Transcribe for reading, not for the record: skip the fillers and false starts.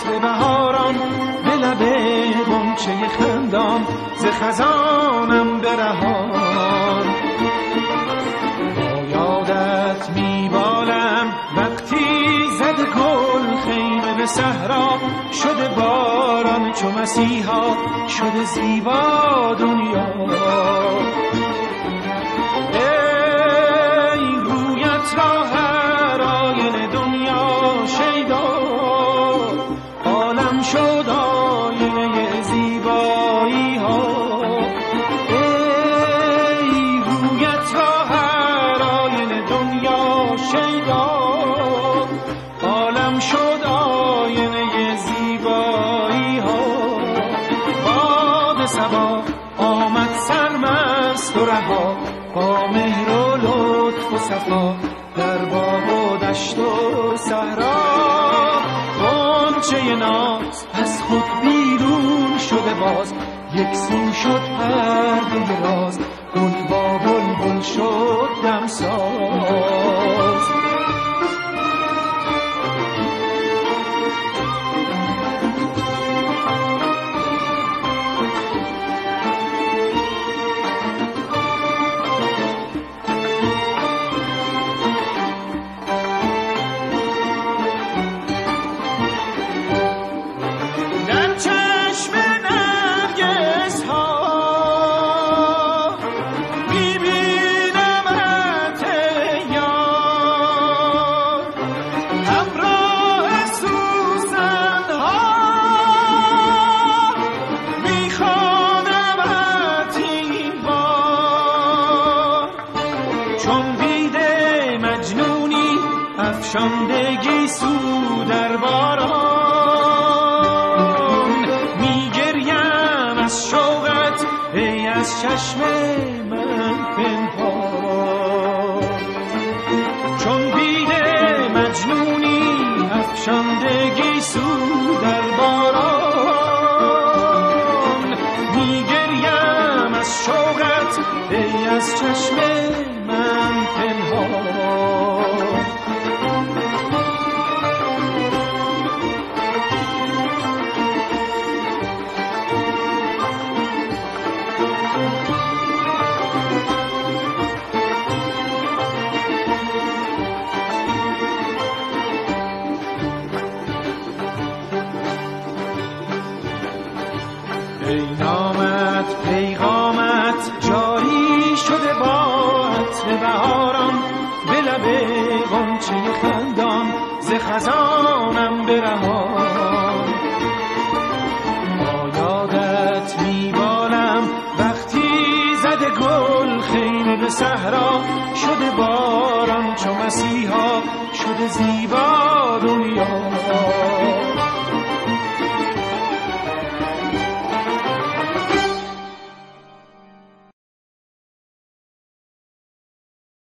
عطر بهاران به لب غنچه خندان ز خزانم برهان. با یادت میبالم وقتی زد گل خیمه به صحرا، شده باران چو مسیحا، شده زیبا دنیا. ای رویت را هر آینه دنیا شیدا، عالم شد آینه زیبایی ها. ای رویت را هر آینه دنیا شیدا، عالم شد آینه زیبایی ها. باد صبا آمد سرمست و رها، با مهر و لطف و صفا در باغ و دشت و صحرا. غنچه ناز از خود بیرون شده باز، یک سو شد پرده راز، گل با بلبل شد دمساز. افشاندگی سو در باران، میگریم از شوقت ای از چشم من پنهان. چون بیده مجنونی افشاندگی سو در باران، میگریم از شوقت ای از چشم من پنهان. ای نامت پیغامت جاری شده با عطر بهاران، به لب غنچه خندان ز خزانم برهان. با یادت میبالم وقتی زده گل خیمه به صحرا، شده باران چو مسیحا، شده زیبا دنیا.